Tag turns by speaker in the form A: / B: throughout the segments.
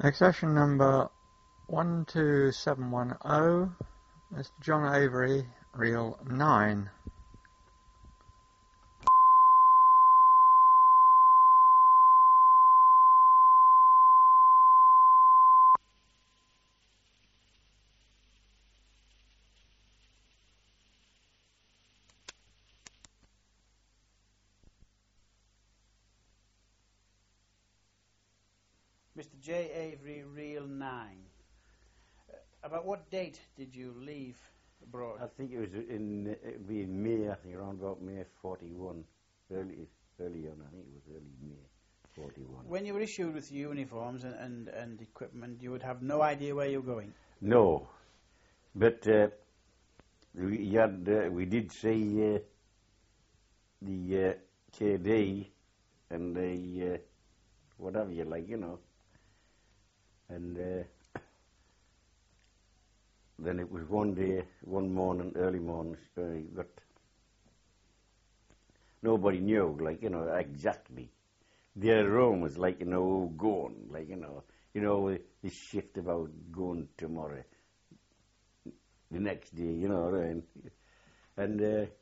A: Accession number 12710, Mr. John Avery, reel 9.
B: Mr. J. Avery, reel 9. About what date did you leave abroad?
C: I think it was in May, I think around about May 41. Early on, I think it was early May 41.
B: When you were issued with uniforms and equipment, you would have no idea where you were going?
C: No, but we did see the KD and the whatever you like, you know. And then it was one morning, early morning, but nobody knew, like, you know, exactly. Their room was like, you know, going, like, you know, this shift about going tomorrow, the next day, you know, right? And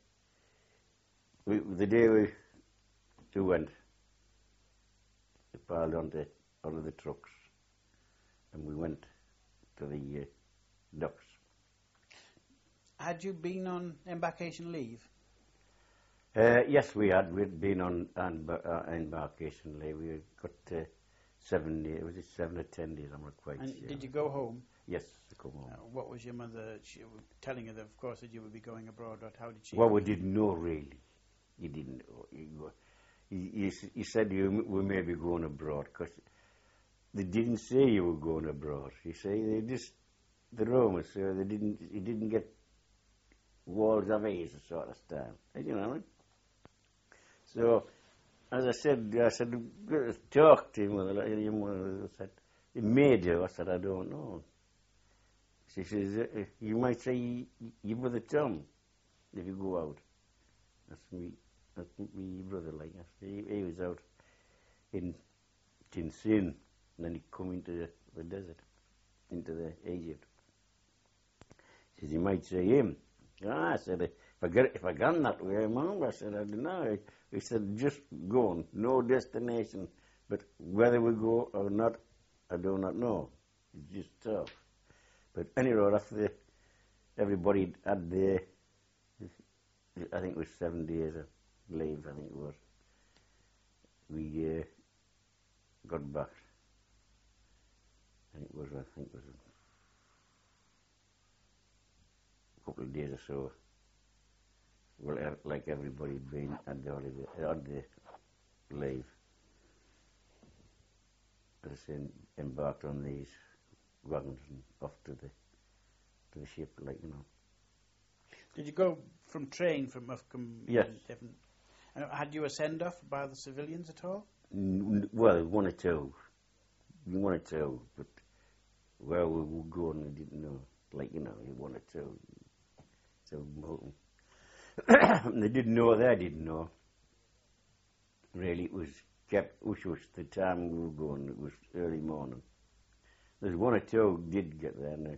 C: the day we went, we piled onto the trucks, and we went to the docks.
B: Had you been on embarkation leave?
C: Yes, we had. We'd been on embarkation leave. We got 7 days. Was it 7 or 10 days? I'm not quite sure.
B: And did you go home?
C: Yes, I come home.
B: What was your mother telling you, that, of course, that you would be going abroad? Or how did she?
C: Well, we didn't know really. He didn't know. He said we may be going abroad, because they didn't say you were going abroad. He said the Romans, he didn't get walls of ace sort of style. You know what I mean? So, as I said, talk to him. Your mother said, it made you. I said, I don't know. She says, you might say your brother Tom if you go out. That's me brother, like. He was out in Tinsin, and then he come into the desert, into the Egypt. She says, you might say him. I said, if I gone that way, Mom, I said, I don't know. He said, just going, no destination, but whether we go or not, I do not know. It's just tough. But anyway, after everybody had their, I think it was 7 days of leave, I think it was, we got back. And it was a couple of days or so. Well, like everybody had been at the holiday, on the leave. As I said, embarked on these wagons and off to the ship, like, you know.
B: Did you go from train from Ufcombe?
C: Yes.
B: And had you a send off by the civilians at all?
C: Well, one or two, but where we were going, we didn't know. Like, you know, one or two. So they didn't know. They didn't know. Really, it was kept hush hush the time we were going. It was early morning. There's one or two who did get there, and they,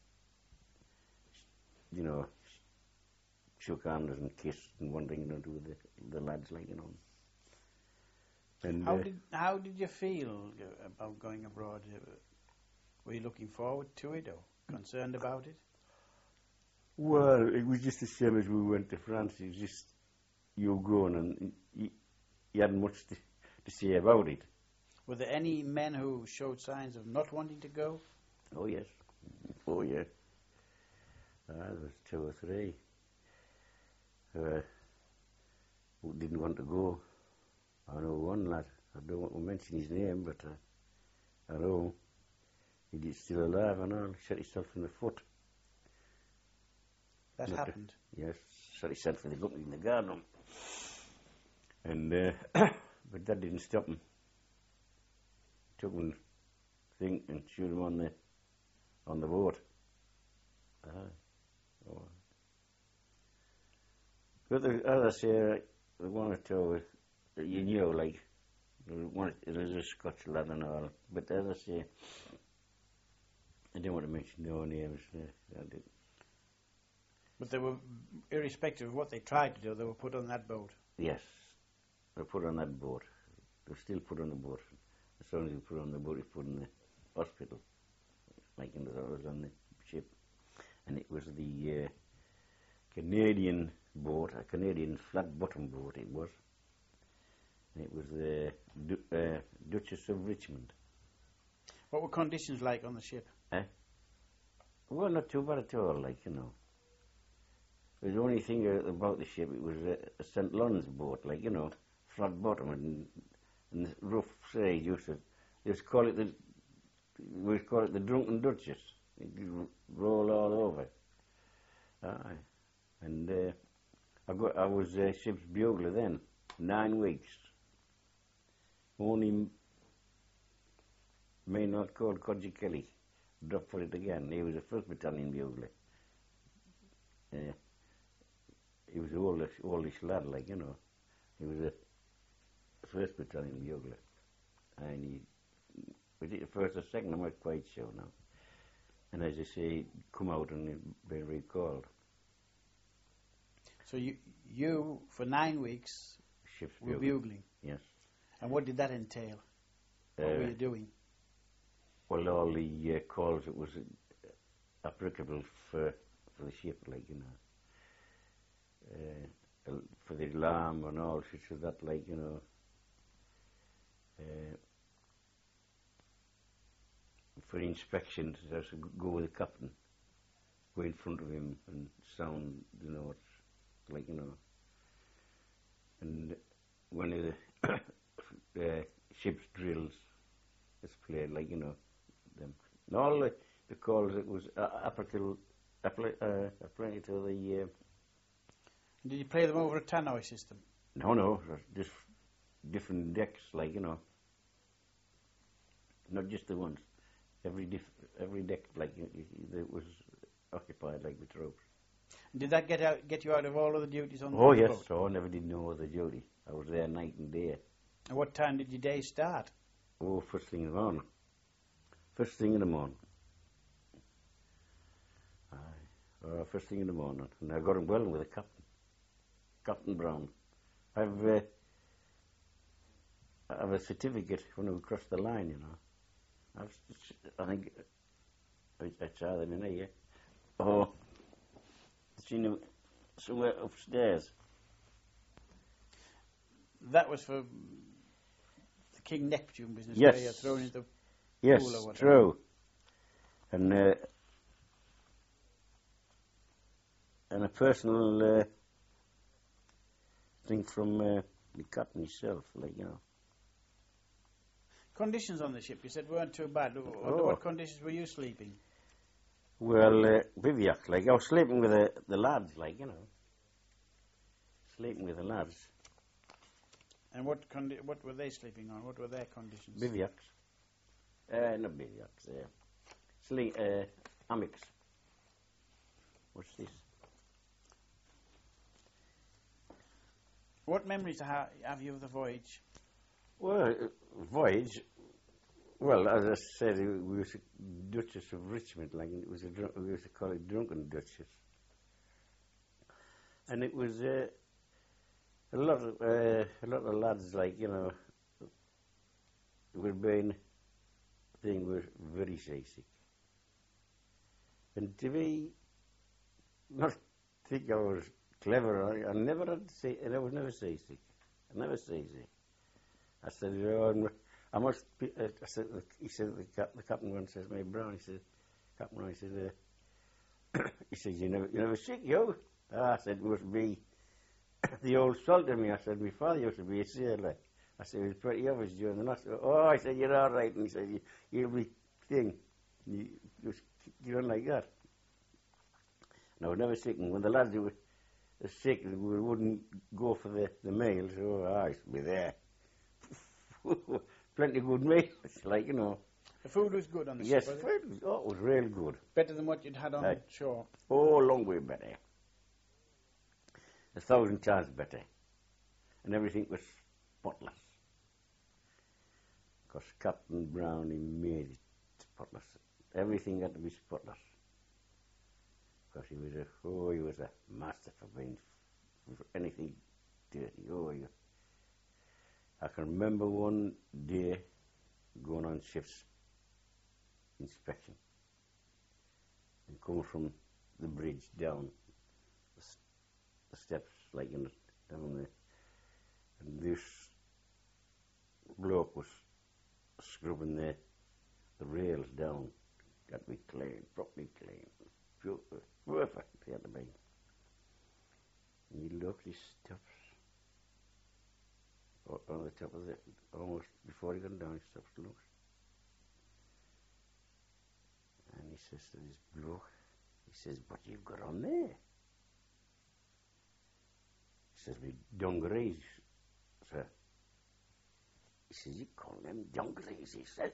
C: you know, shook hands and kissed and one thing, you know, to the lads, like, you know. And
B: how did you feel about going abroad? Were you looking forward to it or concerned about it?
C: Well, it was just the same as we went to France. It was just you were going, and you hadn't much to say about it.
B: Were there any men who showed signs of not wanting to go?
C: Oh yes, oh yeah. There was 2 or 3 who didn't want to go. I know one lad. I don't want to mention his name, but I know he's still alive and all. He shot himself in the foot.
B: That happened?
C: Yes, shot himself in the garden. And but that didn't stop him. Took him thing and shoot him on the boat. Oh. But as I say, the one or two that you knew, like, It was a Scotch lad and all. But as I say, I don't want to mention no names. I didn't.
B: But they were, irrespective of what they tried to do, they were put on that boat.
C: Yes, they were put on that boat. They were still put on the boat. As soon as you put on the boat, you put in the hospital. Like in the, I was on the ship. And it was the Canadian boat, a Canadian flat-bottom boat it was. And it was the Duchess of Richmond.
B: What were conditions like on the ship?
C: Well, not too bad at all, like, you know. The only thing about the ship, it was a St. Lawrence boat, like, you know, flat bottom and the rough side. They used to call it the Drunken Duchess. It could roll all over. Aye. And I was ship's bugler then, 9 weeks. Only main not called Codgy Kelly dropped for it again. He was a 1st Battalion bugler. He was an oldish lad, like, you know. He was a 1st Battalion bugler. And he was it the 1st or 2nd, I'm not quite sure now. And as I say, come out and been recalled.
B: So you for 9 weeks,
C: Ship's
B: were bugling?
C: Yes.
B: And what did that entail? What were you doing?
C: Well, all the calls that was applicable for the ship, like, you know. For the alarm and all such of that, like, you know. For inspections, I was to go with the captain, go in front of him and sound the notes, like, you know. And one of the ship's drills is played, like, you know, them. And all the calls, it was applicable to the...
B: Did you play them over a tannoy system?
C: No, just different decks, like, you know. Not just the ones. Every deck, like, that was occupied, like, with troops.
B: Did that get you out of all of the duties on the boat?
C: Oh, yes. So I never did no other duty. I was there night and day.
B: And what time did your day start?
C: Oh, first thing in the morning. First thing in the morning. Aye. First thing in the morning. And I got on well with the captain. Captain Brown. I have a certificate when we crossed the line, you know. I think I saw them in here. Oh, seen them somewhere upstairs.
B: That was for the King Neptune business.
C: Yes.
B: Where you're thrown into
C: Yes,
B: pool or whatever.
C: true. And a personal thing from the captain himself, like, you know.
B: Conditions on the ship, you said, weren't too bad. Under what conditions were you sleeping?
C: Well, bivouac, like, I was sleeping with the lads, like, you know. Sleeping with the lads.
B: And what were they sleeping on? What were their conditions?
C: Bivouacs. Not bivouacs. Hammocks. What's this?
B: What memories have you of the voyage?
C: Well, voyage. Well, as I said, we was a Duchess of Richmond, like, it was we used to call it Drunken Duchess, and it was a lot of lads, like, you know, were being thing were very seasick, and to me, not think I was clever. I never had say, and I was never seasick. I never seasick. I said, I must be, I said, he said, the captain once says, "Mate Brown," he said, Captain Brown, he said, he says, you never sick, you? I said, it must be the old salt in me. I said, my father used to be a sailor. I said, it was pretty obvious during the night. Oh, I said, you're all right. And he said, every thing, you don't like that. And I was never sick. And when the lads were sick, we wouldn't go for the meals. Oh, I used to be there. Plenty of good meals, like, you know.
B: The food was good on the
C: yes,
B: ship, was
C: it? It was real good.
B: Better than what you'd had on shore?
C: Oh, a long way better. 1,000 times better. And everything was spotless. Because Captain Brown, he made it spotless. Everything had to be spotless. Because he was a master for being for anything dirty. I can remember one day going on ship's inspection and coming from the bridge down the steps, like down there, and this bloke was scrubbing the rails down. Got to be clean, properly clean, perfect. They had to be. And you look, these steps on the top of it, almost before he got down, he stops to look. And he says to this bloke, he says, "What you got on there?" He says, "We dungarees, sir." He says, "You call them dungarees?" He says.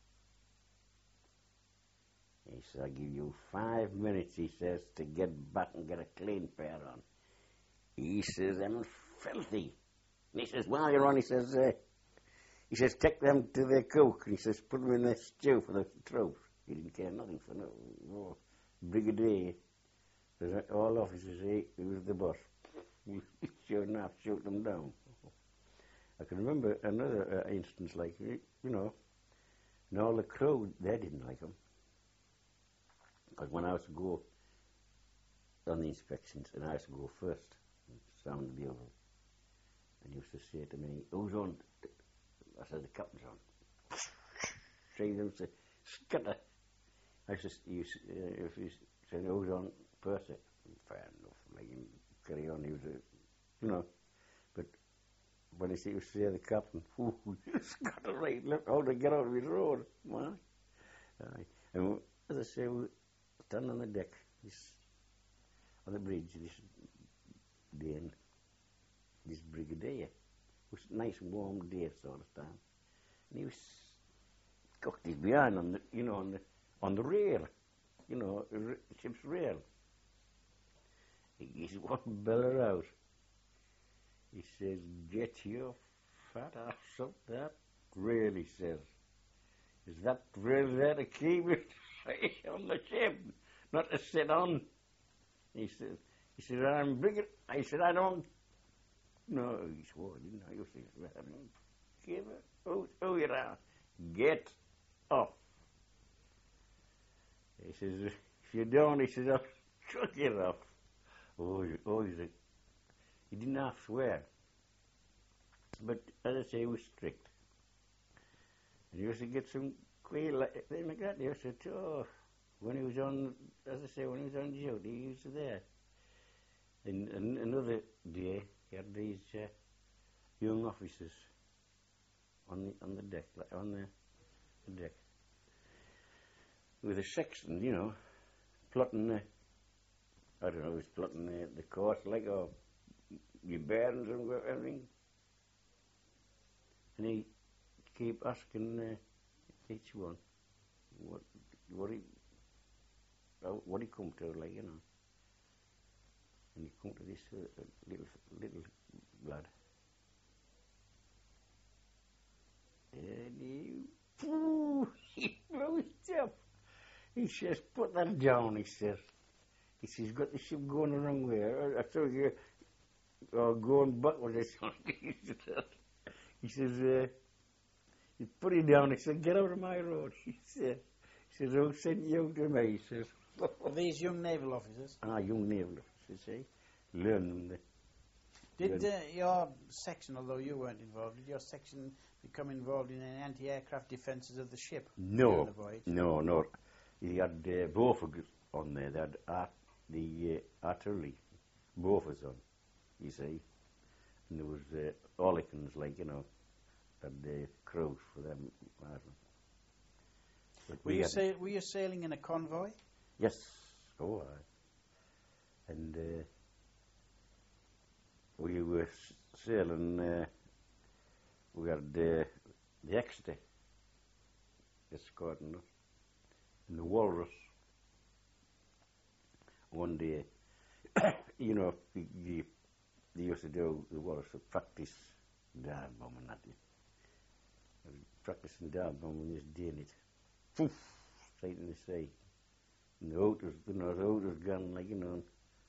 C: He says, "I give you 5 minutes," he says, "to get back and get a clean pair on." He says, "I'm filthy." And he says, "While you're on," he says, "take them to their cook." And he says, "Put them in their stew for the troops." He didn't care nothing for no brigadier. All officers, he was the boss. Sure enough, shoot them down. I can remember another instance like, and all the crew, they didn't like him. Because when I was to go on the inspections, and I used to go first, sound the oval, and he used to say to me, "Who's on?" I said, "The captain's on." See them say, "Scatter." I said, if he said, "Who's on?" Percy. Fair enough, like him carry on, he was but when he used to say the captain, scatter right, look how to get out of his road, man. And as I say, we stand on the deck, on the bridge, this brigadier. It was a nice warm day sort of time. And he was cocked his behind on the rail, ship's rail. He gives one beller out. He says, "Get your fat ass up that rail," he says. "Is that rail there to keep it on the ship, not to sit on?" He says, "I'm bigger." I said, "I don't." No, he swore, didn't I? You see, give it. Oh, you are. Get up. He says, "If you don't," he says, "I'll chuck it off." He didn't half swear. But as I say, he was strict. And he used to get some queer thing like that. He used to, when he was on, as I say, when he was on duty, he was there. And another day, he had these young officers on the deck, with a sextant, plotting I don't know, he was plotting the course, like, or your bearings and everything. And he keep asking each one what he come to, like, And he come to this little lad. And he blew his up. He says, "Put that down," he says. He says, "Got the ship going the wrong way. I told you, going backwards." He says, he put it down. He said, "Get out of my road." He says, "Who sent you to me?" He says.
B: Were these young naval officers?
C: Young naval officers, Learn them.
B: Did your section, although you weren't involved, did your section become involved in any anti-aircraft defences of the ship during the voyage?
C: No. He had Beaufort on there. They had the artillery, Beaufort's on, you see. And there was Olicans, like, had the crews for them.
B: Were you sailing in a convoy?
C: Yes. And we were sailing, we had the Exeter escorting us, and the Walrus. One day, they used to do the Walrus to practice dive bombing at you. I was practicing down when we was doing it. Poof, straight in the sea. And the out was gone, like, you know,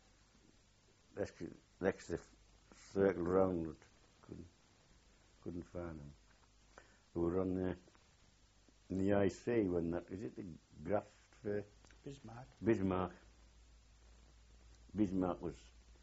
C: next the circle round it. Couldn't find them. We were on in the IC when that, is it the Graft for
B: Bismarck.
C: Bismarck was,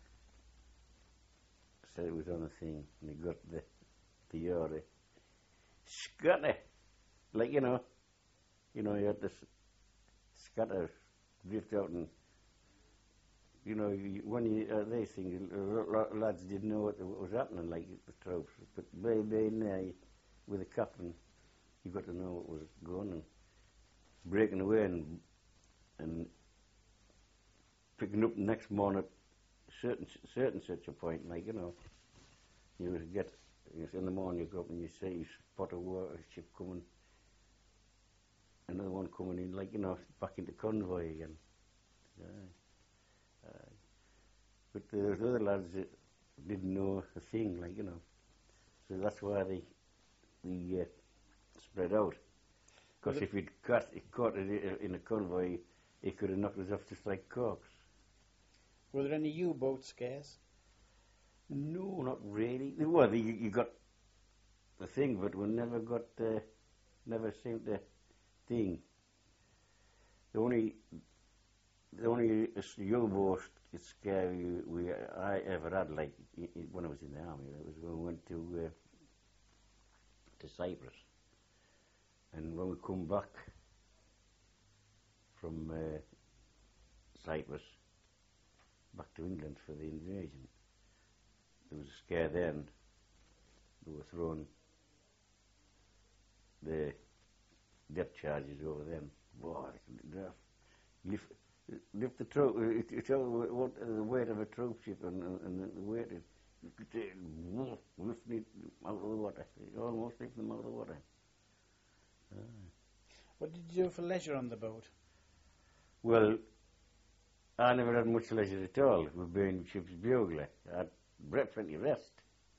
C: said it was on a thing, and he got the Yori. Scatter! Like, you know, you had to scatter, drift out, and, you know, when they things, lads didn't know what was happening, like the troops, but they in there with a captain, you got to know what was going on, breaking away and picking up the next morning at certain such a point, like, you know, you would get, in the morning you go up and you see you spot a ship coming, another one coming in, like, you know, back into convoy again. But there's other lads that didn't know a thing, like, you know, so that's why they spread out. Because if he'd caught it in a convoy, he could have knocked us off just like corks.
B: Were there any U-boat scares?
C: No, not really. Well, you got the thing, but we never seemed to thing. The only U-boat scare I ever had, like when I was in the army, it was when we went to Cyprus, and when we come back from Cyprus back to England for the invasion, there was a scare then. They were throwing the depth charges over them. Boy, lift the troop. It's the weight of a troop ship, and the weight is lifting it out of the water. You almost lift them out of the water.
B: What did you do for leisure on the boat?
C: Well, I never had much leisure at all. We've been ship's bugler. I had plenty of rest.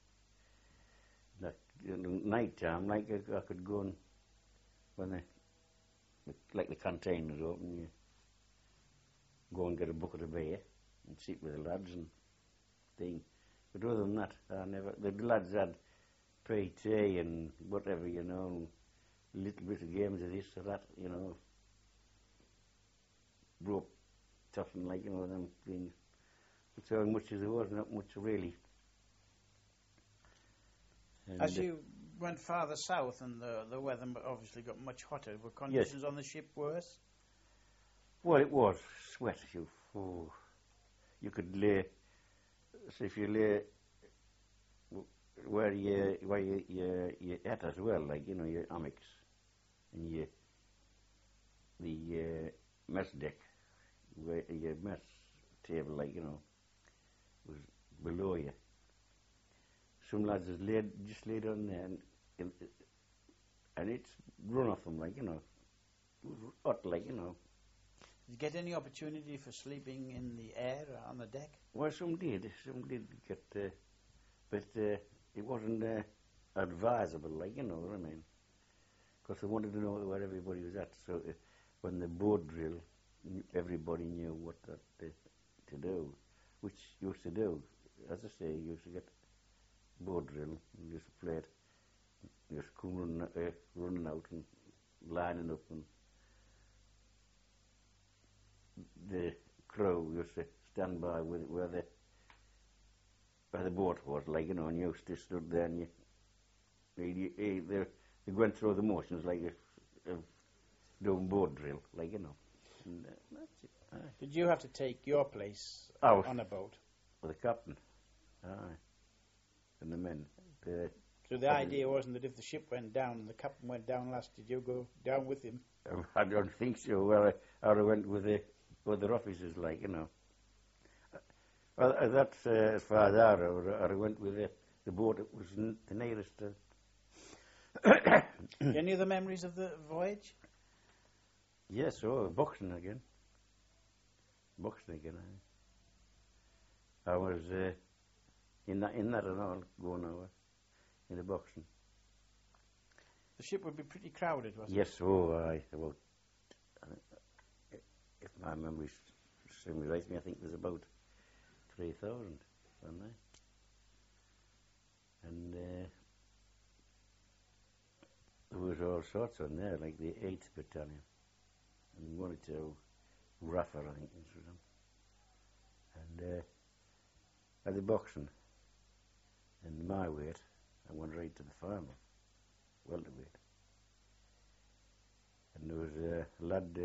C: Night time, like I could go and when the containers open, you go and get a bucket of beer and sit with the lads and thing. But other than that, the lads had PT and whatever, you know, a little bit of games of this or that, you know, rope toughen, like, you know, them things. But so much as there was, not much really. And
B: as you went farther south and the weather obviously got much hotter, were conditions on the ship worse?
C: Well, it was sweat. You could lay. So if you lay where you at as well, like, you know, your hammocks and the mess deck, where your mess table, like, you know, was below you. Some lads just laid on there, and it's run off them, like, you know, it was hot, like, you know.
B: Did you get any opportunity for sleeping in the air or on the deck?
C: Well, some did get, but it wasn't advisable, like, you know what I mean? Because they wanted to know where everybody was at, so when the board drill, everybody knew what to do, which you used to do. As I say, you used to get board drill, you used to play it, you used to come running out and lining up, and the crew used to stand by with where the boat was, like, you know, and you used to stood there and they went through the motions like of doing board drill, like, you know. And that's it. Aye.
B: Did you have to take your place
C: Out
B: on a boat?
C: with the captain, aye, and the men.
B: So the idea wasn't that if the ship went down and the captain went down last, did you go down with him?
C: I don't think so. Well, I went with the officers, like, you know. Well, that's as far as I went with the boat. It was the nearest.
B: Any other memories of the voyage?
C: Yes, boxing again. I was in that and all going over in the boxing.
B: The ship would be pretty crowded, wasn't
C: Yes, oh, aye. About, if my memory serves me right, I think there's about 3,000 on there. And there was all sorts on there, like the 8th Battalion. And one or two Raffer, I think, was them. And at the boxing, and my weight, I went right to the final, welterweight. And there was a lad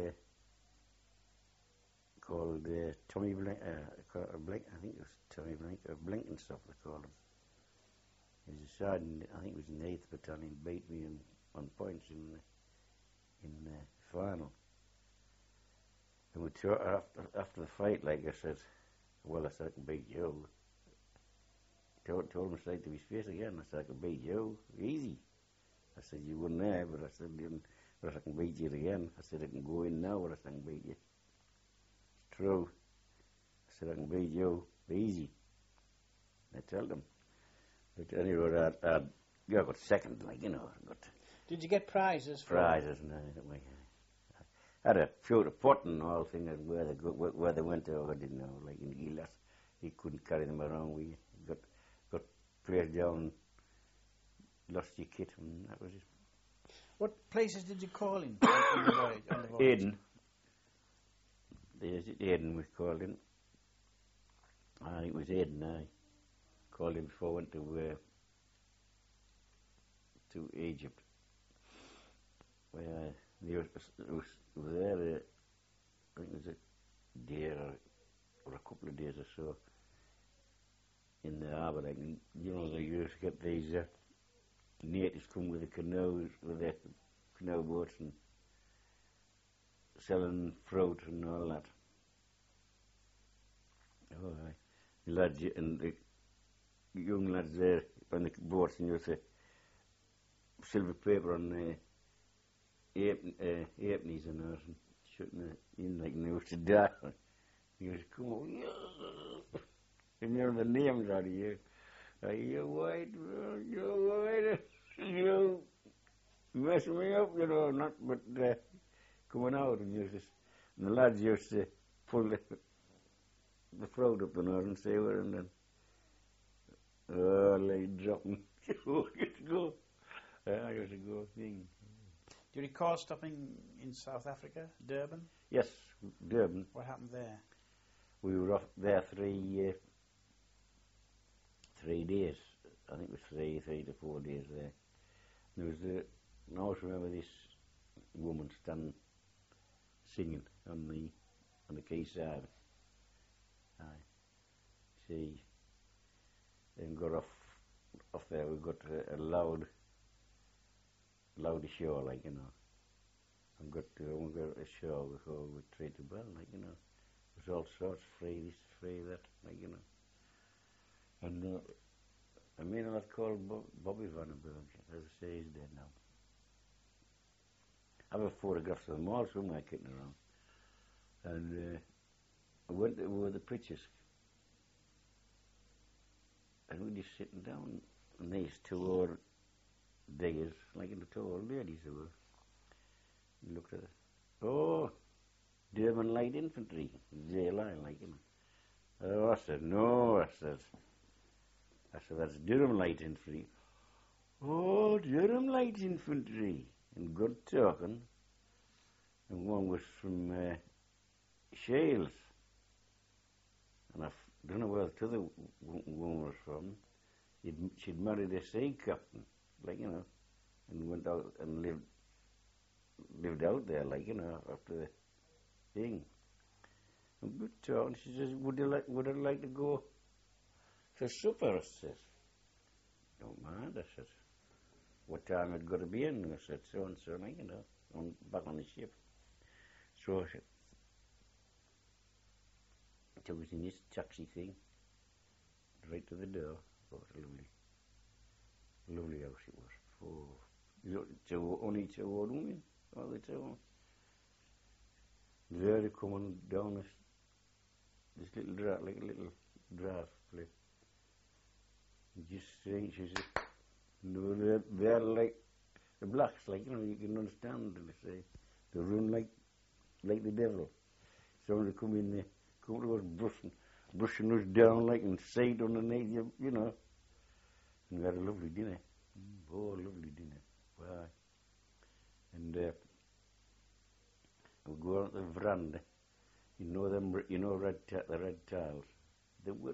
C: called Tommy Blink, I think it was Tommy Blink, or Blinkenstoff they called him. He was a sergeant, I think it was in the 8th Battalion, beat me on points in the final. And we after the fight, like I said, well, I said, I can beat you. Told him straight to his face again. I said, I can beat you. Easy. I said, you wouldn't there, but I said, but I can beat you again. I said, I can go in now, but I can beat you. It's true. I said, I can beat you. Easy. I told him. But anyway, I got second, like, you know.
B: Did you get prizes?
C: Prizes and everything like that. I had a few to put and all things where they went to, I didn't know, like in Elas. He couldn't carry them around. We got placed down, lost your kit, and that was it.
B: What places did you call in on the voyage?
C: Aden. There's Aden we called in. I think it was Aden, I called him before I went to Egypt. Where was there, I think it was a day or a couple of days or so in the harbour. Like, you know, they used to get these natives come with the canoes, with their canal boats and selling fruit and all that. Oh, aye. The lads and the young lads there on the boats, and you say silver paper on the halfpennies and that, and shooting it in like they used to die. You used to come over, yeah. And you know the names out of you. You're white, you're white, you mess me up, you know, not but coming out, and and the lads used to pull the fruit up the nose and say where, and then like dropping. I used to go thing.
B: Do you recall stopping in South Africa, Durban?
C: Yes, Durban.
B: What happened there?
C: We were off there 3 days. I think it was 3 to 4 days there. There was I always remember this woman standing singing on the quayside. She then got off there. We got a loud show, like, you know. And got a show before we treated well, like, you know. It was all sorts, free this, free that, like, you know. And I mean, I was called Bobby Vandenberg, as I say, he's dead now. I have photographs of them all somewhere kicking around. And I went with the pictures. And we just sitting down, and these 2 old diggers, like in the 2 old ladies who were, looked at it. Oh, Durban Light Infantry, ZLI, like, you know. Oh, I said, no, I said, that's Durham Light Infantry. Oh, Durham Light Infantry. And good talking. And one was from Shales. And I don't know where the other woman was from. She'd married a sea captain, like, you know, and went out and lived out there, like, you know, after the thing. And good talking. She says, would I like to go to supper? I said, don't mind. I said, what time it got to be in? I said, so and so, like, you know, back on the ship. So I said, it was in this taxi thing, right to the door. Oh, lovely house it was. Oh, only 2 old women, all the 2. There they coming down this little draft, like a little draft place. Just saying, she said, no, they're like the blacks, like, you know, you can understand them. They say they run like the devil. Somebody come in there, come to us brushing us down like and side underneath you know. And we had a lovely dinner. Oh, lovely dinner. Wow. And we go out the veranda. You know the red tiles. They were.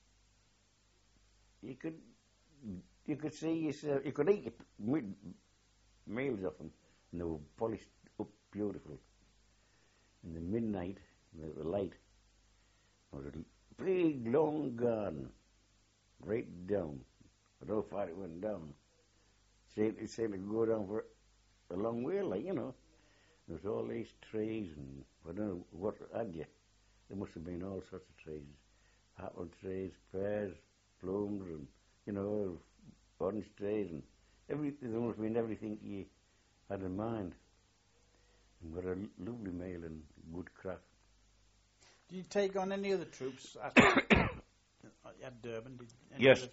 C: You could see yourself. You could eat meals of them, and they were polished up beautiful. In the midnight, the light, there was a big long garden, right down. I don't know how far it went down. It seemed to go down for a long way, like, you know. There was all these trees, and I don't know what had you. There must have been all sorts of trees. Apple trees, pears, plums, and, you know, orange trees, and there must have been everything you had in mind. And got a lovely meal and good crack.
B: Did you take on any other troops at Durban?
C: Yes.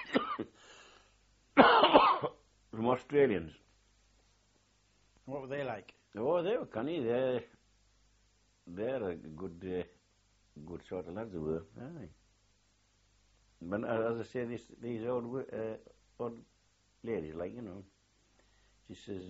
C: From Australians.
B: What were they like?
C: Oh, they were canny. They're a good sort of lads they were. Aye. But as I say, these old ladies, like, you know, she says,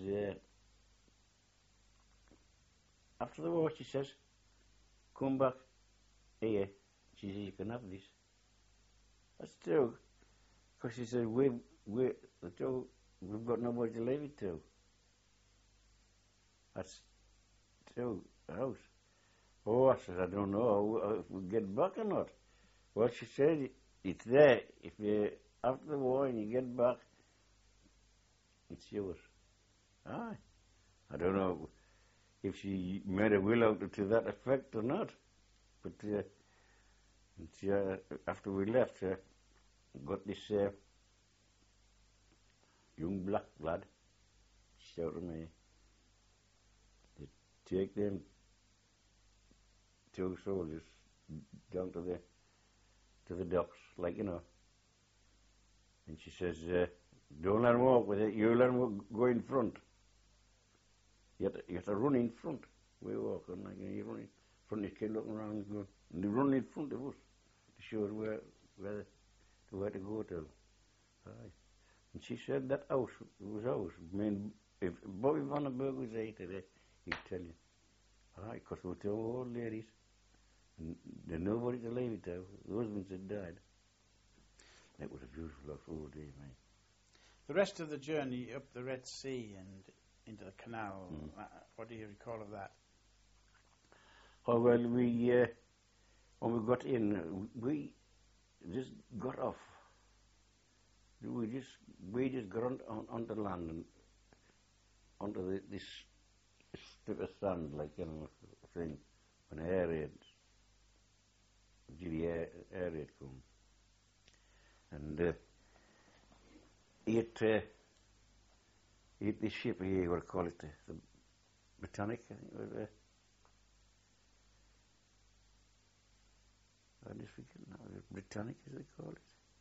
C: after the war, she says, come back here. She says, you can have this. That's true. Because she said, we've got nobody to leave it to. That's true, the house. Oh, I said, I don't know if we get back or not. Well, she said, it's there. If you, after the war and you get back, it's yours. Aye. I don't know if she made a will out to that effect or not. But after we left, got this young black lad shouted me to take them two soldiers down to the docks, like, you know. And she says, don't let them walk with it, you let them go in front. You have to run in front. We walk on, like, you run in front, you keep looking around and going, and they run in front of us to show us where to go to. Aye. And she said that house was ours. I mean, if Bobby Vandenberg was there today, he'd tell you. Aye, because we were two old ladies, and there's nobody to leave it to. The husbands had died. That was a beautiful old day, mate.
B: The rest of the journey up the Red Sea and into the canal, what do you recall of that?
C: Oh, well, when we got in, we just got off. We just got on the land and onto this strip of sand, like, you know, thing, when the air raid come. And the ship here, what do you call it, the Britannic, I think it was. I just forget now, Britannic, as they call it.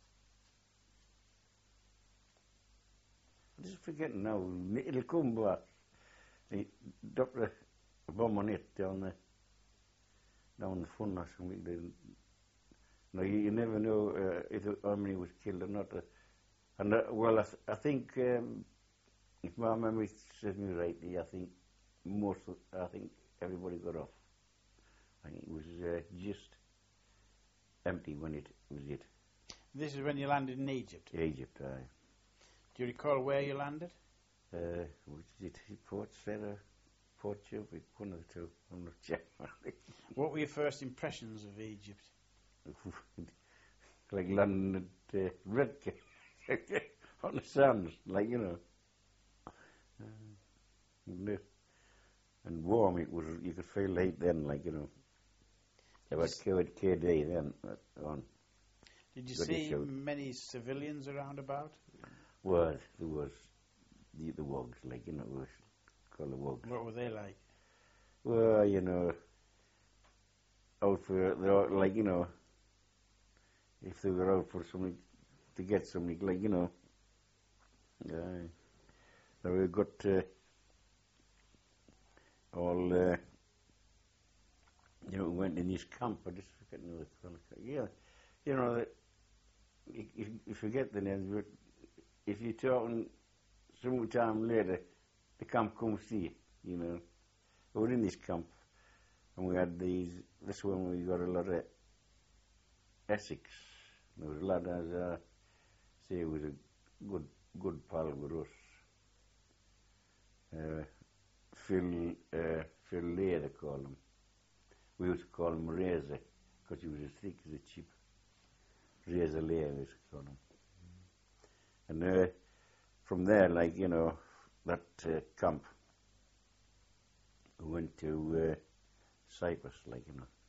C: I'm just forgetting now, it'll come back. They dropped a bomb on it down the fun or something. No, you never know how many was killed or not. And well, I think if my memory serves me rightly, I think everybody got off. I think it was just empty when it was it.
B: This is when you landed in Egypt?
C: Egypt, aye.
B: Do you recall where you landed?
C: Which is it? Port Sarah, Port Chubby, one of the two. I'm not sure.
B: What were your first impressions of Egypt?
C: Like landing at Redcar on the sands, like, you know. And warm it was, you could feel late then, like, you know. About KD then on.
B: Did you see many civilians around about?
C: Well, there was the wogs, like, you know, it was called the wogs.
B: What were they like?
C: Well, you know, out for, like, you know, if they were out for something, to get something, like, you know. Now we got all, you know, went in this camp. I just forget another colour. Yeah, you know, you forget the names, but if you're talking some time later, the camp comes to you, you know. We were in this camp, and we had this one we got a lot of Essex. There was a lad, as I say, was a good pal with us. Phil Lay, they call him. We used to call him Razor, because he was as thick as a chip. Razor Lay, we used to call him. And from there, like, you know, that camp, we went to Cyprus, like, you know.